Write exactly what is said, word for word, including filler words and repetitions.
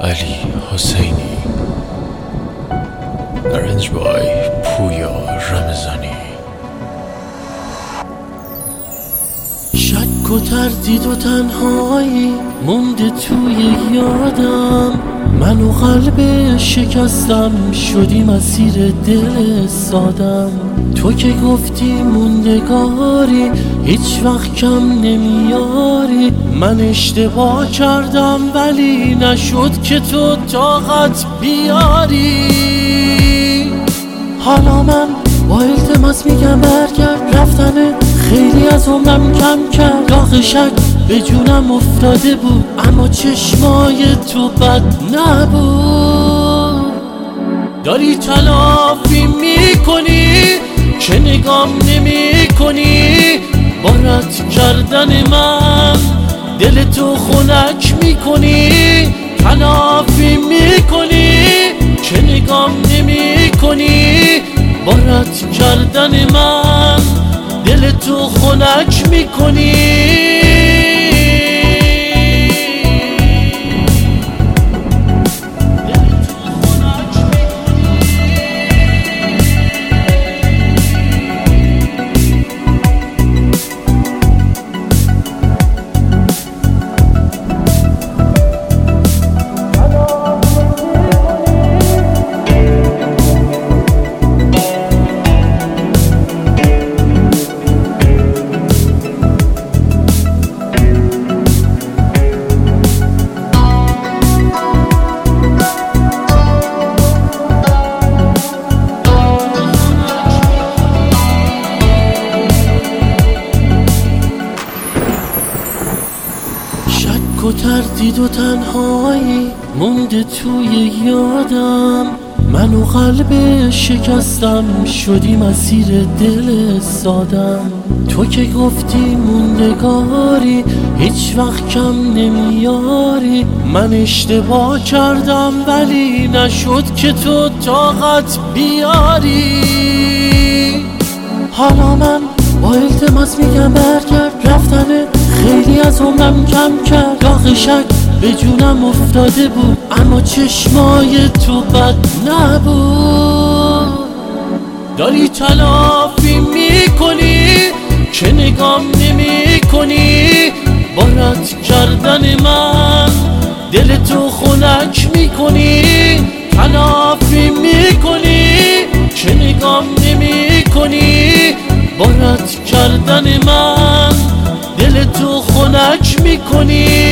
علی حسینی. Arranged by پویا رمضانی. شک و تردید و تنهایی مونده توی یادم، من و قلب شکستم شدی مسیر دل سادم. تو که گفتی موندگاری هیچ وقت کم نمیاری، من اشتباه کردم ولی نشد که تو طاقت بیاری. حالا من با التماس میگم برگرد، رفتن خیلی از عمرم کم کرد. داغ شک به جونم افتاده بود اما چشمای تو بد نبود. داری تلافی میکنی که نگام نمی کنی، با رد کردن من دل تو خنک میکنی. تلافی میکنی که نگام نمی کنی، با رد کردن من دل تو خنک میکنی. و تردید و تنهایی مونده توی یادم، من و قلب شکستم شدی مسیر دل سادم. تو که گفتی موندگاری هیچ وقت کم نمیاری، من اشتباه کردم ولی نشد که تو طاقت بیاری. حالا من با التماس میگم برگرد، رفتن خیلی از عمرم کم کرد. داغ شک به جونم افتاده بود اما چشمای تو بد نبود. داری تلافی میکنی که نگام نمی کنی، با رد کردن من دل تو خنک میکنی. تلافی میکنی که نگام نمی کنی، با رد کردن من دل تو خنک میکنی.